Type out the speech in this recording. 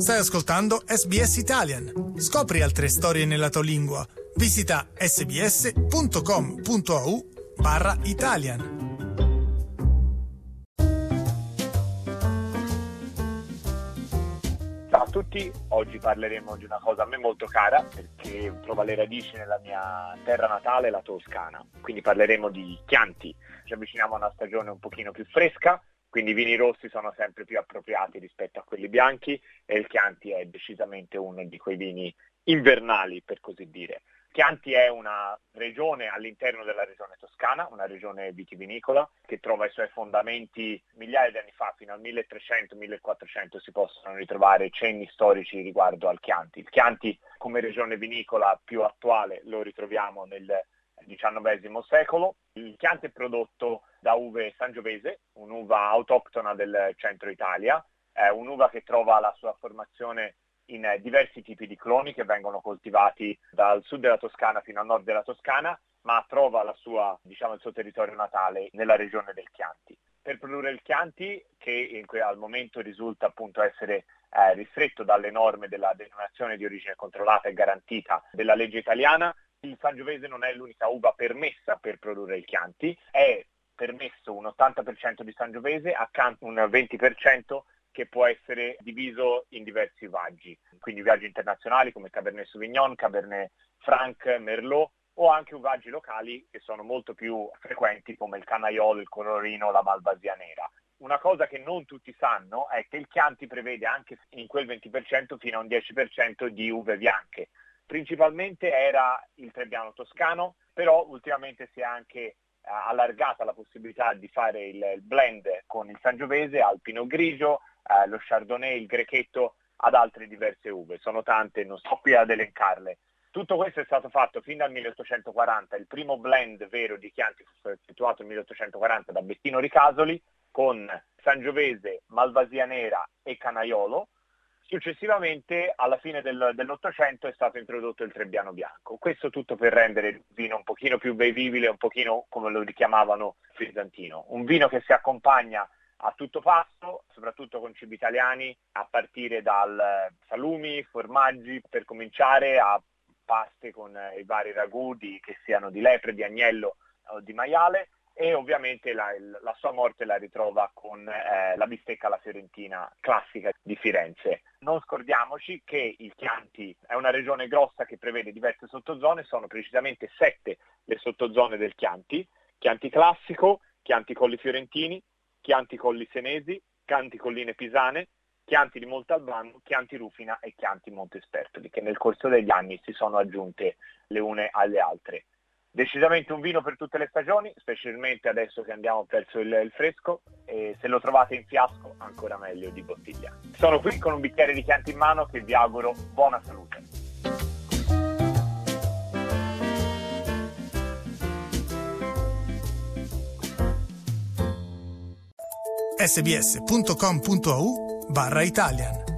Stai ascoltando SBS Italian. Scopri altre storie nella tua lingua. Visita sbs.com.au/Italian. Ciao a tutti, oggi parleremo di una cosa a me molto cara perché trova le radici nella mia terra natale, la Toscana. Quindi parleremo di Chianti. Ci avviciniamo a una stagione un pochino più fresca, quindi i vini rossi sono sempre più appropriati rispetto a quelli bianchi e il Chianti è decisamente uno di quei vini invernali, per così dire. Chianti è una regione all'interno della regione toscana, una regione vitivinicola che trova i suoi fondamenti migliaia di anni fa, fino al 1300-1400 si possono ritrovare cenni storici riguardo al Chianti. Il Chianti come regione vinicola più attuale lo ritroviamo nel XIX secolo. Il Chianti è prodotto da uve sangiovese, un'uva autoctona del centro Italia, un'uva che trova la sua formazione in diversi tipi di cloni che vengono coltivati dal sud della Toscana fino al nord della Toscana, ma trova la sua, il suo territorio natale nella regione del Chianti. Per produrre il Chianti, che al momento risulta appunto essere ristretto dalle norme della denominazione di origine controllata e garantita della legge italiana, il sangiovese non è l'unica uva permessa per produrre il Chianti, è permesso un 80% di sangiovese accanto a un 20% che può essere diviso in diversi uvaggi, quindi uvaggi internazionali come Cabernet Sauvignon, Cabernet Franc, Merlot, o anche uvaggi locali che sono molto più frequenti come il Canaiolo, il Colorino, la Malvasia nera. Una cosa che non tutti sanno è che il Chianti prevede anche in quel 20% fino a un 10% di uve bianche. Principalmente era il Trebbiano toscano, però ultimamente si è anche allargata la possibilità di fare il blend con il sangiovese al Pinot Grigio, lo Chardonnay, il Grechetto, ad altre diverse uve. Sono tante, non sto qui ad elencarle. Tutto questo è stato fatto fin dal 1840, il primo blend vero di Chianti fu effettuato nel 1840 da Bettino Ricasoli con sangiovese, Malvasia nera e Canaiolo. Successivamente, alla fine dell'Ottocento, è stato introdotto il Trebbiano bianco. Questo tutto per rendere il vino un pochino più bevibile, un pochino come lo richiamavano frizzantino. Un vino che si accompagna a tutto pasto, soprattutto con cibi italiani, a partire dal salumi, formaggi, per cominciare a paste con i vari ragù, che siano di lepre, di agnello o di maiale, e ovviamente la sua morte la ritrova con la bistecca alla fiorentina classica di Firenze. Non scordiamoci che il Chianti è una regione grossa che prevede diverse sottozone, sono precisamente 7 le sottozone del Chianti: Chianti classico, Chianti Colli Fiorentini, Chianti Colli Senesi, Chianti Colline Pisane, Chianti di Montalbano, Chianti Rufina e Chianti Montespertoli, che nel corso degli anni si sono aggiunte le une alle altre. Decisamente un vino per tutte le stagioni, specialmente adesso che andiamo verso il fresco, e se lo trovate in fiasco ancora meglio di bottiglia. Sono qui con un bicchiere di Chianti in mano che vi auguro buona salute. sbs.com.au/Italian